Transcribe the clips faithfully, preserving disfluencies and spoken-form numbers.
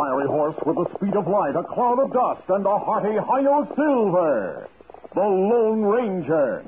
fiery horse with the speed of light, a cloud of dust, and a hearty Hi-Yo Silver, the Lone Ranger.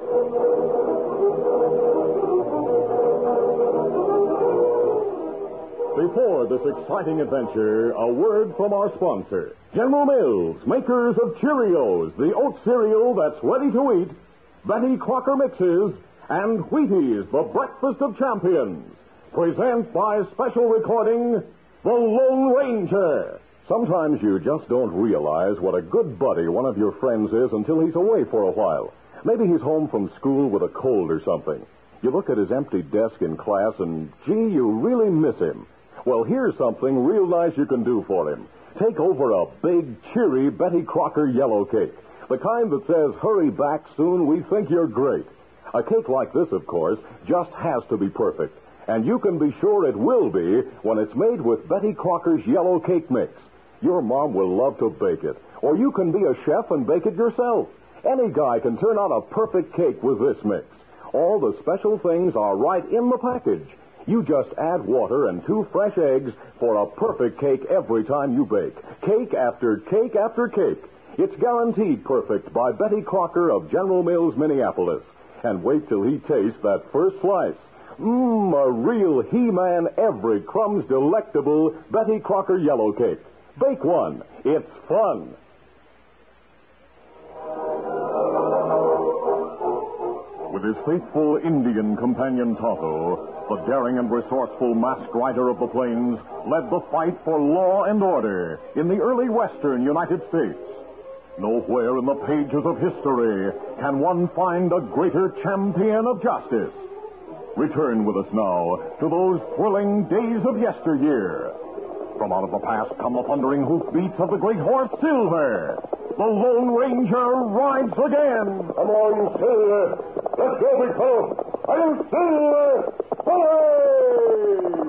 Before this exciting adventure, a word from our sponsor, General Mills, makers of Cheerios, the oat cereal that's ready to eat, Betty Crocker Mixes, and Wheaties, the breakfast of champions. Present by special recording, The Lone Ranger. Sometimes you just don't realize what a good buddy one of your friends is until he's away for a while. Maybe he's home from school with a cold or something. You look at his empty desk in class and, gee, you really miss him. Well, here's something real nice you can do for him. Take over a big, cheery Betty Crocker yellow cake. The kind that says, hurry back soon, we think you're great. A cake like this, of course, just has to be perfect. And you can be sure it will be when it's made with Betty Crocker's yellow cake mix. Your mom will love to bake it. Or you can be a chef and bake it yourself. Any guy can turn out a perfect cake with this mix. All the special things are right in the package. You just add water and two fresh eggs for a perfect cake every time you bake. Cake after cake after cake. It's guaranteed perfect by Betty Crocker of General Mills, Minneapolis. And wait till he tastes that first slice. Mmm, a real He-Man, every crumb's delectable Betty Crocker yellow cake. Bake one. It's fun. With his faithful Indian companion Tonto, the daring and resourceful masked rider of the plains led the fight for law and order in the early western United States. Nowhere in the pages of history can one find a greater champion of justice. Return with us now to those thrilling days of yesteryear. From out of the past come the thundering hoofbeats of the great horse Silver. The Lone Ranger rides again. Come on, Silver. Let's go, big fellow. Are you Silver? Hooray!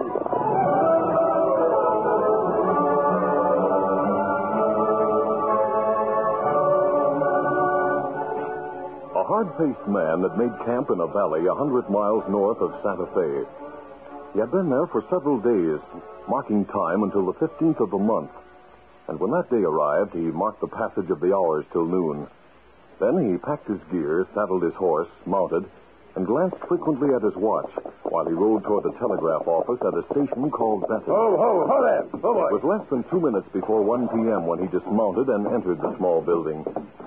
A hard-faced man had made camp in a valley a hundred miles north of Santa Fe. He had been there for several days, marking time until the fifteenth of the month. And when that day arrived, he marked the passage of the hours till noon. Then he packed his gear, saddled his horse, mounted, and glanced frequently at his watch while he rode toward the telegraph office at a station called Bethany. Ho, ho, ho there. Ho, boy. It was less than two minutes before one p.m. when he dismounted and entered the small building.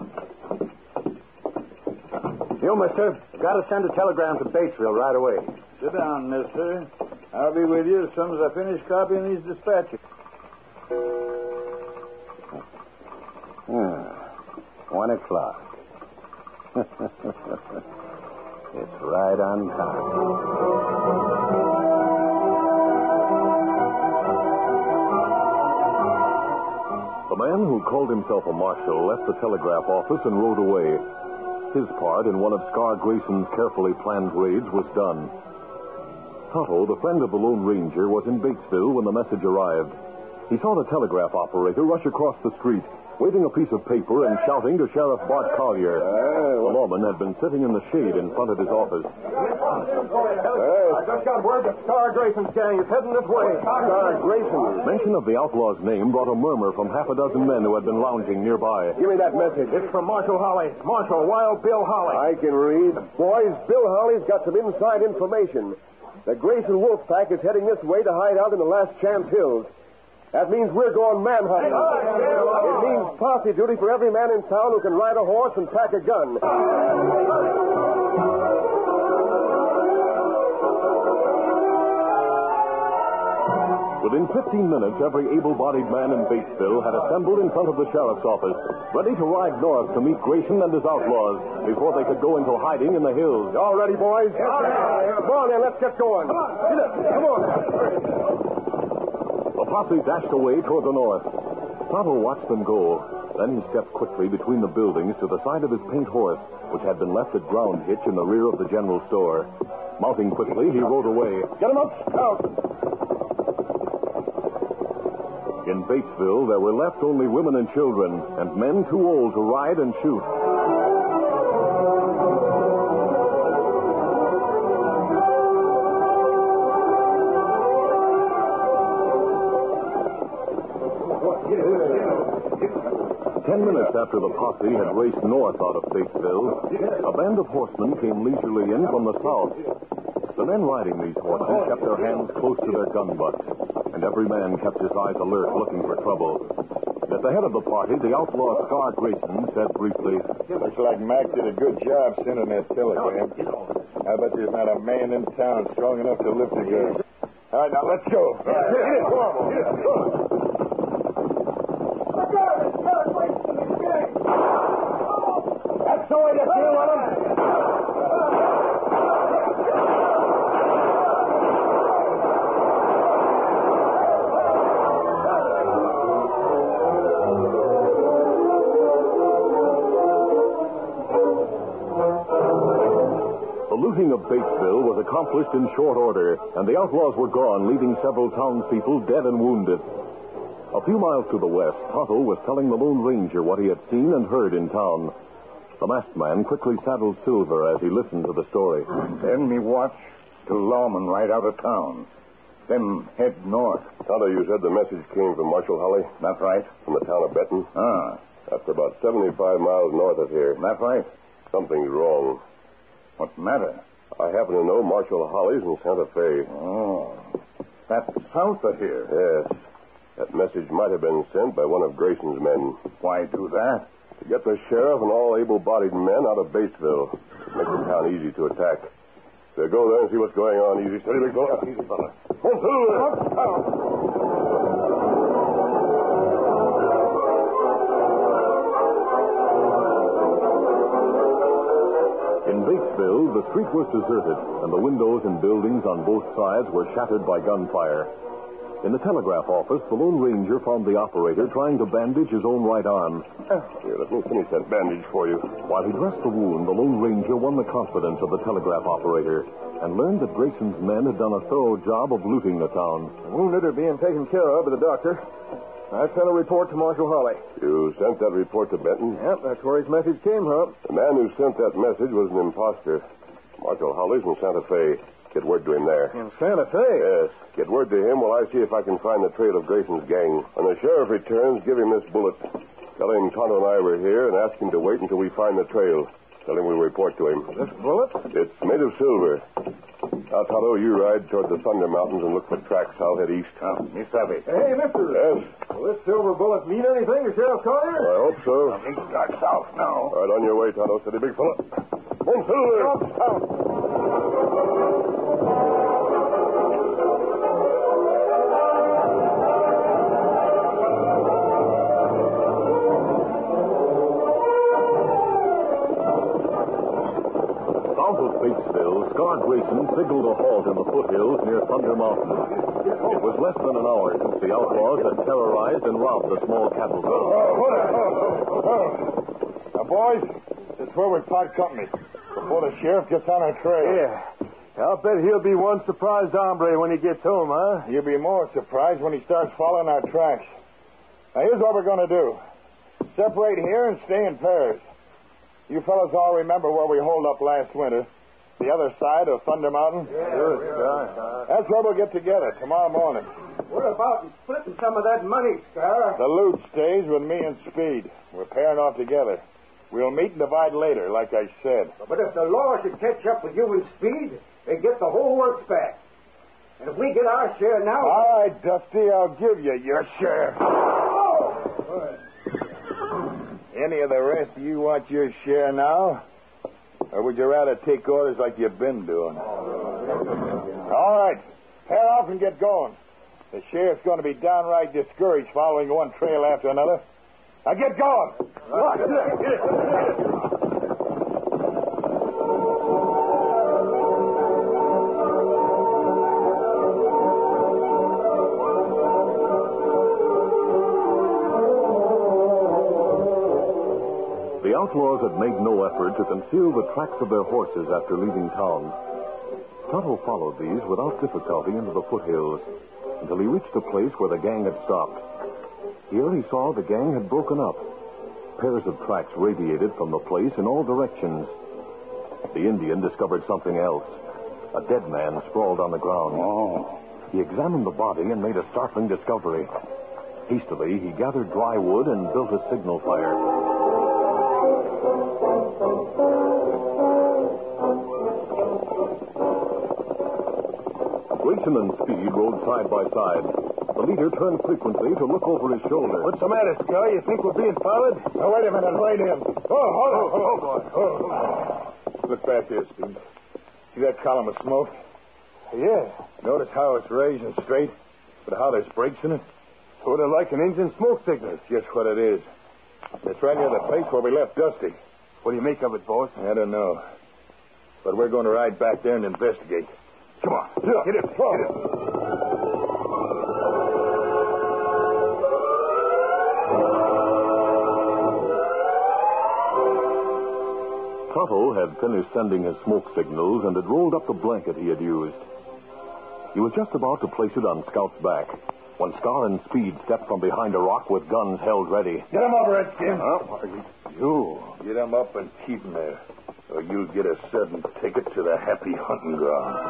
You, mister, got to send a telegram to Batesville right away. Sit down, mister. I'll be with you as soon as I finish copying these dispatches. Hmm. One o'clock. It's right on time. The man who called himself a marshal left the telegraph office and rode away. His part in one of Scar Grayson's carefully planned raids was done. Tonto, the friend of the Lone Ranger, was in Batesville when the message arrived. He saw the telegraph operator rush across the street, waving a piece of paper and shouting to Sheriff Bart Collier. The lawman had been sitting in the shade in front of his office. I just got word that Scar Grayson's gang is heading this way. Scar Grayson. Mention of the outlaw's name brought a murmur from half a dozen men who had been lounging nearby. Give me that message. It's from Marshal Holly. Marshal Wild Bill Holly. I can read. Boys, Bill Holly's got some inside information. The Grayson Wolf Pack is heading this way to hide out in the Last Chance Hills. That means we're going manhunting. It means posse duty for every man in town who can ride a horse and pack a gun. Within fifteen minutes, every able-bodied man in Batesville had assembled in front of the sheriff's office, ready to ride north to meet Grayson and his outlaws before they could go into hiding in the hills. All ready, boys? All right. Come on, then. Let's get going. Come on. Come on. The posse dashed away toward the north. Tonto watched them go. Then he stepped quickly between the buildings to the side of his paint horse, which had been left at ground hitch in the rear of the general store. Mounting quickly, he rode away. Get him up. Out. In Batesville, there were left only women and children, and men too old to ride and shoot. Ten minutes after the posse had raced north out of Batesville, a band of horsemen came leisurely in from the south. The men riding these horses kept their hands close to their gun butts, and every man kept his eyes alert, looking for trouble. At the head of the party, the outlaw Scar Grayson said briefly, Looks like Mac did a good job sending that telegram. I bet there's not a man in town strong enough to lift a gun. All right, now let's go. Get it, go on, get it, go on. That's the way to deal with them. The looting of Batesville was accomplished in short order, and the outlaws were gone, leaving several townspeople dead and wounded. A few miles to the west, Tonto was telling the Lone Ranger what he had seen and heard in town. The masked man quickly saddled Silver as he listened to the story. Then me watch till Lawman right out of town. Then head north. Tonto, you said the message came from Marshal Holly? That right? From the town of Benton? Ah. That's about seventy-five miles north of here. That right? Something's wrong. What matter? I happen to know Marshal Holly's in Santa Fe. Oh. That's south of here. Yes. That message might have been sent by one of Grayson's men. Why do that? To get the sheriff and all able-bodied men out of Batesville. To make the town easy to attack. So go there and see what's going on. Easy, steady, big fella. Easy, fella. Come through. In Batesville, the street was deserted, and the windows and buildings on both sides were shattered by gunfire. In the telegraph office, the Lone Ranger found the operator trying to bandage his own right arm. Here, let me finish that bandage for you. While he dressed the wound, the Lone Ranger won the confidence of the telegraph operator and learned that Grayson's men had done a thorough job of looting the town. The wounded are being taken care of by the doctor. I sent a report to Marshal Holly. You sent that report to Benton? Yep, that's where his message came from. The man who sent that message was an imposter. Marshal Holly's in Santa Fe. Get word to him there. In Santa Fe? Yes. Get word to him while I see if I can find the trail of Grayson's gang. When the sheriff returns, give him this bullet. Tell him Tonto and I were here and ask him to wait until we find the trail. Tell him we'll report to him. This bullet? It's made of silver. Now, Tonto, you ride toward the Thunder Mountains and look for tracks. I'll head east. Oh, Miss Abby. Hey, mister. Yes? Will this silver bullet mean anything to Sheriff Collier? I hope so. I think start south now. All right, on your way, Tonto. Steady, big fella. One, Silver. South. Batesville, Scar Grayson signaled a halt in the foothills near Thunder Mountain. It was less than an hour since the outlaws had terrorized and robbed the small cattle town. Oh, hold on. Oh, oh. Now, boys, this is where we part company before the sheriff gets on our trail. Yeah. I'll bet he'll be one surprised hombre when he gets home, huh? You'll be more surprised when he starts following our tracks. Now, here's what we're going to do. Separate here and stay in pairs. You fellas all remember where we holed up last winter. The other side of Thunder Mountain? Yeah, sure, Scar. That's where we'll get together tomorrow morning. What about splitting some of that money, Scar? The loot stays with me and Speed. We're pairing off together. We'll meet and divide later, like I said. But if the law should catch up with you and Speed, they get the whole works back. And if we get our share now... All right, Dusty, I'll give you your share. Oh! Any of the rest of you want your share now? Or would you rather take orders like you've been doing? All right. Pair off and get going. The sheriff's going to be downright discouraged following one trail after another. Now get going. Right. Get it. Get it. The outlaws had made no effort to conceal the tracks of their horses after leaving town. Tonto followed these without difficulty into the foothills until he reached a place where the gang had stopped. Here he saw the gang had broken up. Pairs of tracks radiated from the place in all directions. The Indian discovered something else. A dead man sprawled on the ground. Oh. He examined the body and made a startling discovery. Hastily, he gathered dry wood and built a signal fire. Grayson and Speed rode side by side. The leader turned frequently to look over his shoulder. What's the matter, Scar? You think we're being followed? Oh, wait a minute. Right in. Oh, hold on. Oh, boy. Oh. Look back there, Speed. See that column of smoke? Yeah. Notice how it's raised and straight, but how there's breaks in it? Sort of like an engine smoke signal. That's just what it is. It's right near the place where we left Dusty. What do you make of it, boss? I don't know. But we're going to ride back there and investigate. Come on. Yeah. Get it. Get it. Tonto had finished sending his smoke signals and had rolled up the blanket he had used. He was just about to place it on Scout's back when Scar and Speed stepped from behind a rock with guns held ready. Get him up, Redskin. Huh? You. Get him up and keep him there, or you'll get a sudden ticket to the happy hunting ground.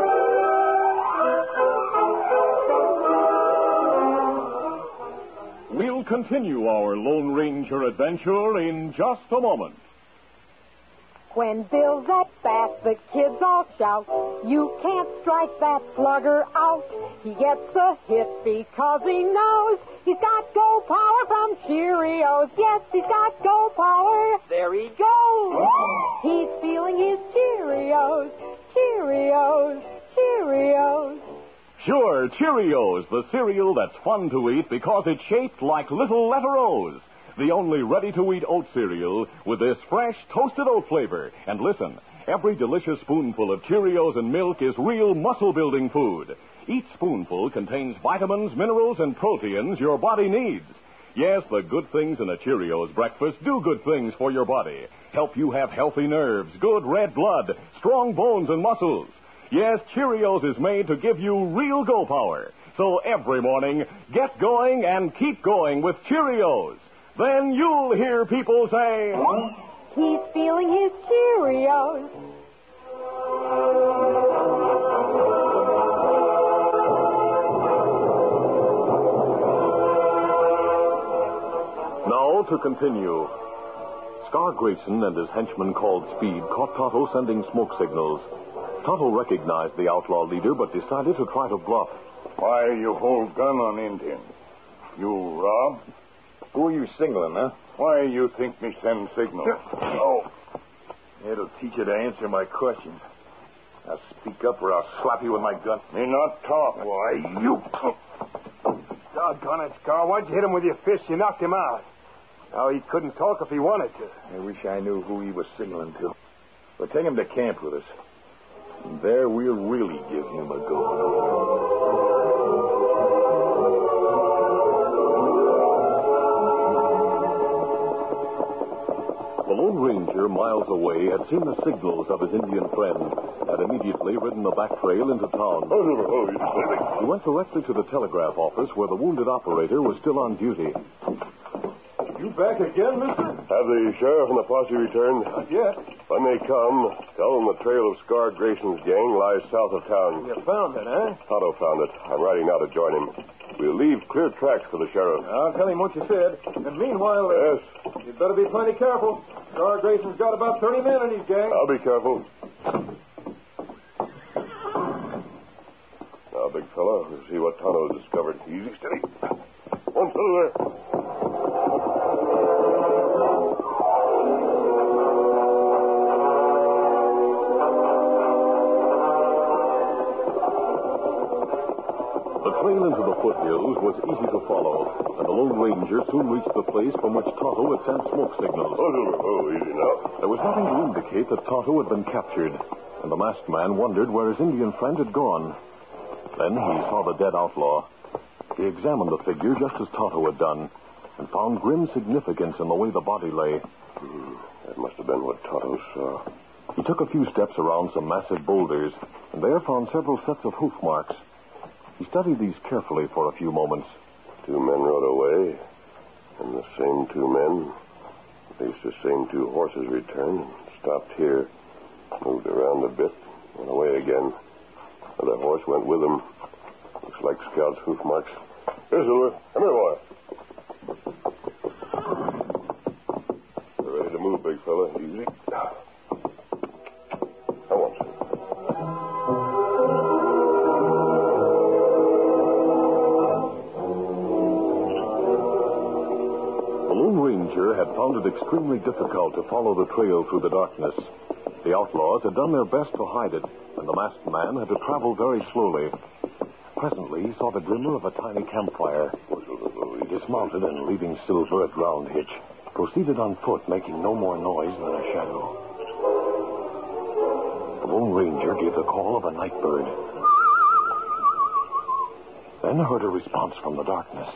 We'll continue our Lone Ranger adventure in just a moment. When Bill's at bat, the kids all shout, "You can't strike that slugger out." He gets a hit because he knows he's got go power from Cheerios. Yes, he's got go power. There he goes. He's feeling his Cheerios, Cheerios, Cheerios. Sure, Cheerios, the cereal that's fun to eat because it's shaped like little letter O's. The only ready-to-eat oat cereal with this fresh, toasted oat flavor. And listen, every delicious spoonful of Cheerios and milk is real muscle-building food. Each spoonful contains vitamins, minerals, and proteins your body needs. Yes, the good things in a Cheerios breakfast do good things for your body. Help you have healthy nerves, good red blood, strong bones and muscles. Yes, Cheerios is made to give you real go power. So every morning, get going and keep going with Cheerios. Then you'll hear people say, he's feeling his Cheerios. Now to continue. Scar Grayson and his henchman called Speed caught Tonto sending smoke signals. Tonto recognized the outlaw leader but decided to try to bluff. Why you hold gun on Indians? You rob? Who are you signaling, huh? Why you think me send signal? Oh. It'll teach you to answer my questions. Now speak up or I'll slap you with my gun. Me not talk. Why, you... Doggone it, Scar. Why'd you hit him with your fist? You knocked him out. Now he couldn't talk if he wanted to. I wish I knew who he was signaling to. But take him to camp with us. And there we'll really give him a go. The Lone Ranger, miles away, had seen the signals of his Indian friend, had immediately ridden the back trail into town. He went directly to the telegraph office where the wounded operator was still on duty. You back again, mister? Have the sheriff and the posse returned? Not yet. When they come, tell them the trail of Scar Grayson's gang lies south of town. You found it, huh? Tonto found it. I'm riding now to join him. We'll leave clear tracks for the sheriff. I'll tell him what you said. And meanwhile, uh, Yes? you'd better be plenty careful. Scar Grayson's got about thirty men in his gang. I'll be careful. Now, big fella, we'll see what Tonto has discovered. Easy, steady. One fellow there. The trail into the foothills was easy to follow, and the Lone Ranger soon reached the place from which Tonto had sent smoke signals. Oh, oh, easy now. There was nothing to indicate that Tonto had been captured, and the masked man wondered where his Indian friend had gone. Then he saw the dead outlaw. He examined the figure just as Tonto had done, and found grim significance in the way the body lay. Hmm, that must have been what Tonto saw. He took a few steps around some massive boulders, and there found several sets of hoof marks. He studied these carefully for a few moments. Two men rode away, and the same two men, at least the same two horses returned and stopped here, moved around a bit, went away again. The horse went with them. Looks like Scout's hoof marks. Here, Silver. Come here, boy. easy. I want some. The Lone Ranger had found it extremely difficult to follow the trail through the darkness. The outlaws had done their best to hide it, and the masked man had to travel very slowly. Presently, he saw the glimmer of a tiny campfire. He dismounted and, leaving Silver at ground hitch, proceeded on foot, making no more noise than a shadow. The Lone Ranger gave the call of a night bird, then heard a response from the darkness.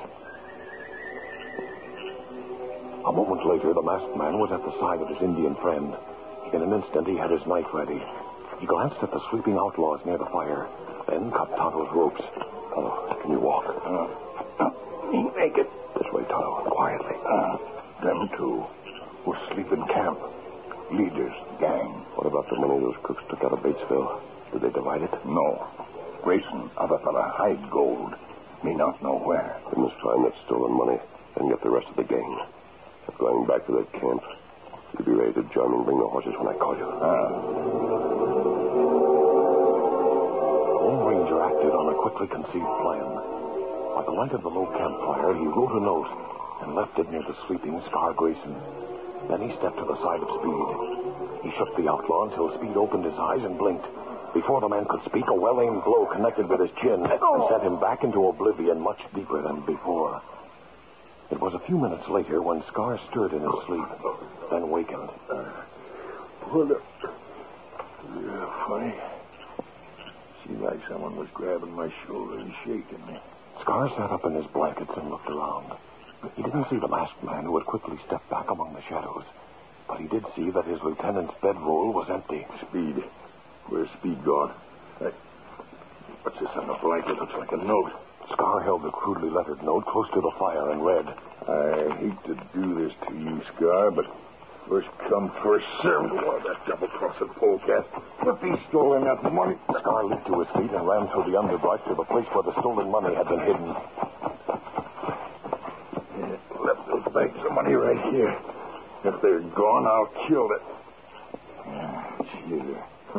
A moment later, the masked man was at the side of his Indian friend. In an instant, he had his knife ready. He glanced at the sleeping outlaws near the fire, then cut Tonto's ropes. Tonto, can you walk? Uh, me make it. This way, Tonto, quietly. Uh, them two will sleep in camp. Leaders, gang. What about the money those crooks took out of Batesville? Did they divide it? No. Grayson, other fella, hide gold. Me not know where. We must find that stolen money and get the rest of the gang. If going back to that camp, you'll be ready to join me and bring the horses when I call you. Ah. The Lone Ranger acted on a quickly conceived plan. By the light of the low campfire, he wrote a note and left it near the sleeping Scar Grayson. Then he stepped to the side of Speed. He shook the outlaw until Speed opened his eyes and blinked. Before the man could speak, a well-aimed blow connected with his chin and sent him back into oblivion much deeper than before. It was a few minutes later when Scar stirred in his sleep, then wakened. Pulled up. Yeah, funny. Seemed like someone was grabbing my shoulder and shaking me. Scar sat up in his blankets and looked around. He didn't see the masked man who had quickly stepped back among the shadows, but he did see that his lieutenant's bedroll was empty. Speed. Where's Speed gone? Hey, what's this on the blanket? Looks like a note. Scar held the crudely lettered note close to the fire and read, I hate to do this to you, Scar, but first come, first served. Oh, that double-crossing polecat. If he stolen that money... Scar leaped to his feet and ran through the underbrush to the place where the stolen money had been hidden. Yeah, left those bags of money right here. If they're gone, I'll kill it. Yeah, it's here.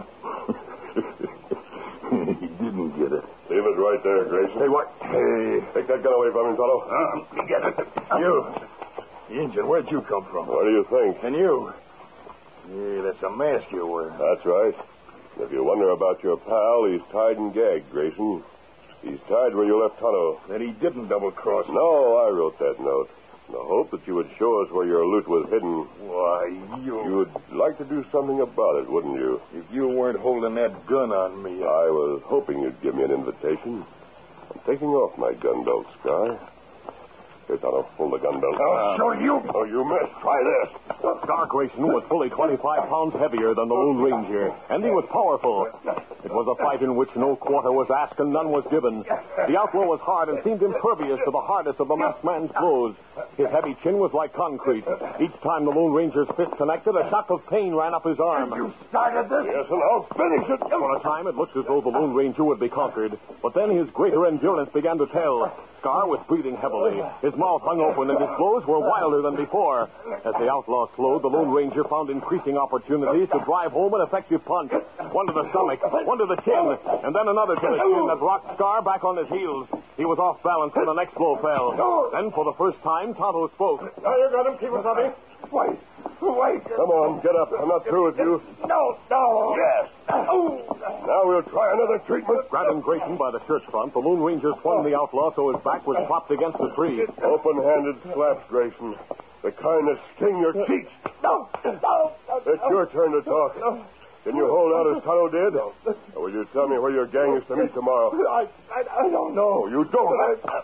He didn't get it. Leave it right there, Grayson. Hey, what? Hey. Take that gun away from him, Tonto. Uh, get it. You. The Injun, where'd you come from? What do you think? And you? Yeah, that's a mask you're wearing. That's right. If you wonder about your pal, he's tied and gagged, Grayson. He's tied where you left Tonto. That he didn't double-cross. No, I wrote that note. In the hope that you would show us where your loot was hidden. Why, you... You'd like to do something about it, wouldn't you? If you weren't holding that gun on me... I... I was hoping you'd give me an invitation. I'm taking off my gun belt, Scar. Here, Tonto, pull the gun belt. I'll show you. Oh, you missed. Try this. Scar Grayson was fully twenty-five pounds heavier than the Lone Ranger, and he was powerful. It was a fight in which no quarter was asked and none was given. The outlaw was hard and seemed impervious to the hardness of the masked man's blows. His heavy chin was like concrete. Each time the Lone Ranger's fist connected, a shock of pain ran up his arm. You started this? Yes, and I'll finish it. For a time, it looked as though the Lone Ranger would be conquered, but then his greater endurance began to tell. Scar was breathing heavily. His mouth hung open, and his blows were wilder than before. As the outlaw slowed, the Lone Ranger found increasing opportunities to drive home an effective punch. One to the stomach, one to the chin, and then another to the chin that rocked Scar back on his heels. He was off balance when the next blow fell. Then, for the first time, Tonto spoke. Now you got him, Kemosabe. Wait. Wait. Come on, get up. I'm not through with you. No, no. Yes. Now we'll try another treatment. Grabbing Grayson by the shirt front, the Lone Ranger swung the outlaw so his back was propped against the tree. Open-handed slaps, Grayson. The kind that sting your cheeks. No, no. It's your turn to talk. Can you hold out as Tonto did? Or will you tell me where your gang is to meet tomorrow? I, I, I don't know. You don't?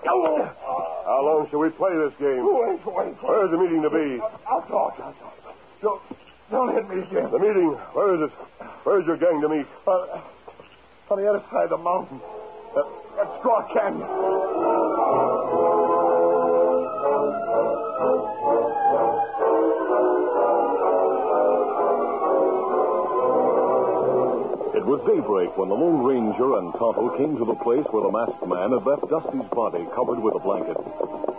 How long shall we play this game? Wait, wait, wait. Where's the meeting to be? I'll talk. I'll talk. Don't, don't hit me again. The meeting? Where is it? Where's your gang to meet? Uh, on the other side of the mountain. Uh, at Straw Canyon. It was daybreak when the Lone Ranger and Tonto came to the place where the masked man had left Dusty's body covered with a blanket.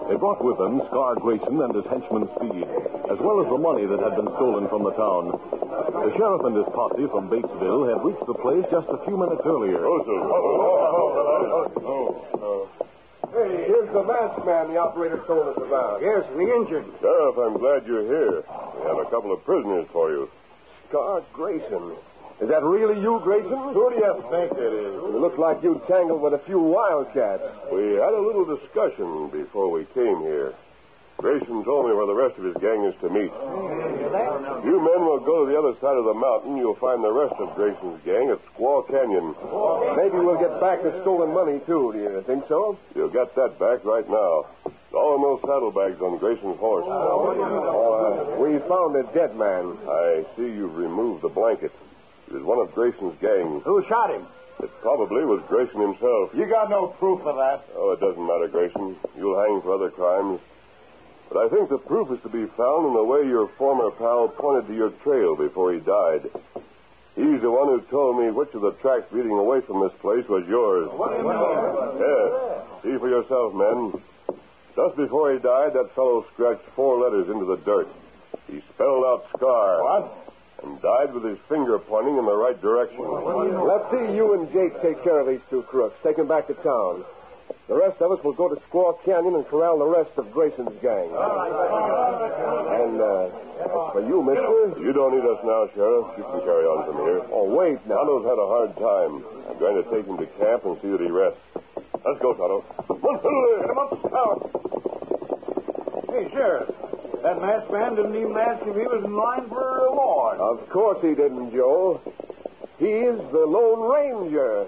They brought with them Scar Grayson and his henchman Speed, as well as the money that had been stolen from the town. The sheriff and his posse from Batesville had reached the place just a few minutes earlier. Oh, sir. Oh, oh, oh, oh. Hey, here's the masked man the operator told us about. Yes, the engine. Sheriff, I'm glad you're here. We have a couple of prisoners for you. Scar Grayson. Is that really you, Grayson? Who do you think it is? You look like you'd tangled with a few wildcats. We had a little discussion before we came here. Grayson told me where the rest of his gang is to meet. You men will go to the other side of the mountain. You'll find the rest of Grayson's gang at Squaw Canyon. Maybe we'll get back the stolen money, too. Do you think so? You'll get that back right now. All in those saddlebags on Grayson's horse. Uh, we found a dead man. I see you've removed the blanket. It was one of Grayson's gang. Who shot him? It probably was Grayson himself. You got no proof of that. Oh, it doesn't matter, Grayson. You'll hang for other crimes. But I think the proof is to be found in the way your former pal pointed to your trail before he died. He's the one who told me which of the tracks leading away from this place was yours. Yes. See for yourself, men. Just before he died, that fellow scratched four letters into the dirt. He spelled out Scar. What? And died with his finger pointing in the right direction. Let's see you and Jake take care of these two crooks. Take them back to town. The rest of us will go to Squaw Canyon and corral the rest of Grayson's gang. And, uh, as for you, mister... You don't need us now, Sheriff. You can carry on from here. Oh, wait now. Tonto's had a hard time. I'm going to take him to camp and see that he rests. Let's go, Tonto. Get him up, out. Hey, Sheriff. That masked man didn't even ask if he was in line for a reward. Of course he didn't, Joe. He's the Lone Ranger.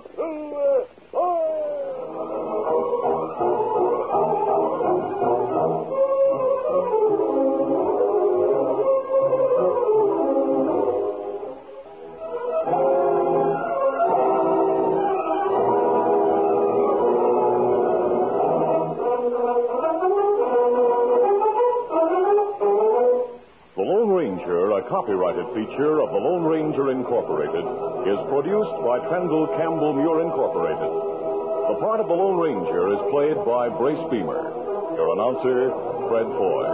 Copyrighted feature of the Lone Ranger Incorporated is produced by Trendle Campbell Muir Incorporated. The part of the Lone Ranger is played by Brace Beamer. Your announcer, Fred Foy.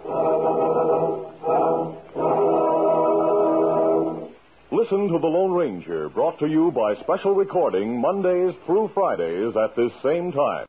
Listen to the Lone Ranger, brought to you by special recording Mondays through Fridays at this same time.